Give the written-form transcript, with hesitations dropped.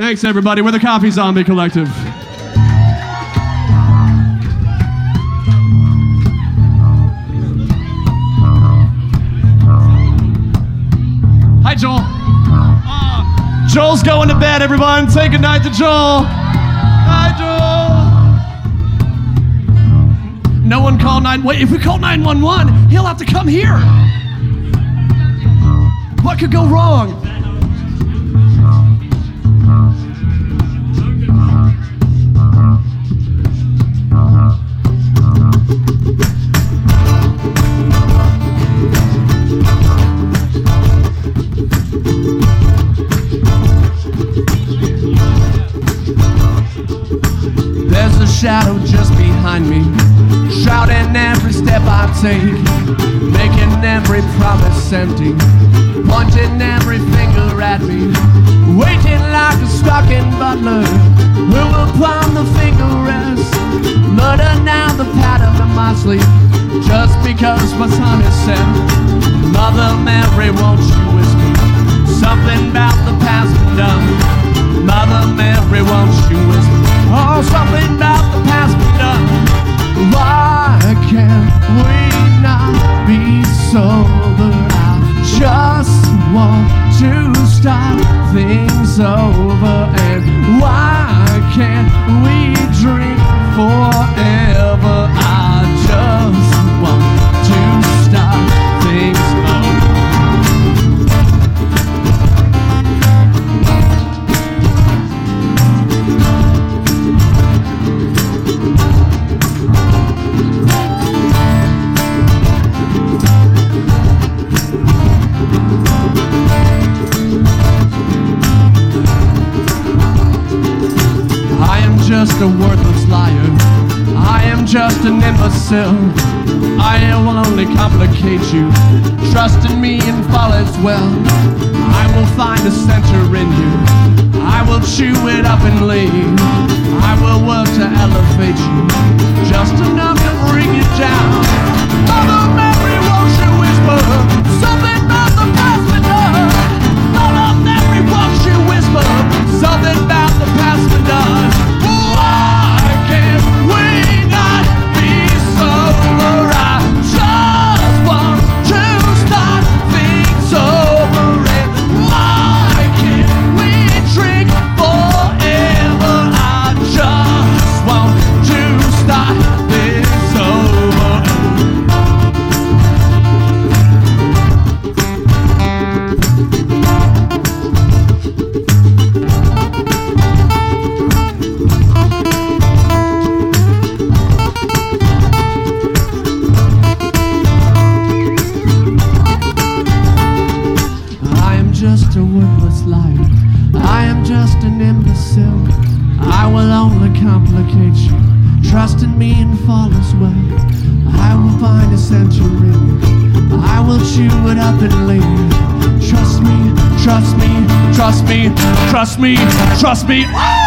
Thanks, everybody. We're the Coffee Zombie Collective. Hi, Joel. Joel's going to bed, everyone. Say goodnight to Joel. Hi, Joel. No one call 911. Wait, if we call 911, he'll have to come here. What could go wrong? There's a shadow just behind me, shrouding every step I take, making every promise empty, pointing every finger at me, waiting like a stalking butler who will palm the finger rest, murder now the pattern of my sleep, just because my time is set. Mother Mary, won't you whisper something about the past and done? Mother Mary, won't you whisper something about the past and done? Why can't we not be sober? I just want to start things over. And why can't we drink forever? I just want to start things over. Just a worthless liar, I am just an imbecile. I will only complicate you. Trust in me and fall as well. I will find a center in you. I will chew it up and leave. I will work to elevate you, just enough to bring you down. Mother Mary, won't you whisper something about the past and done? Mother Mary, won't you whisper something about the past and done? Just a worthless liar, I am just an imbecile. I will only complicate you. Trust in me and fall as well. I will find a center in you. I will chew it up and leave. Trust me, trust me, trust me, trust me, trust me.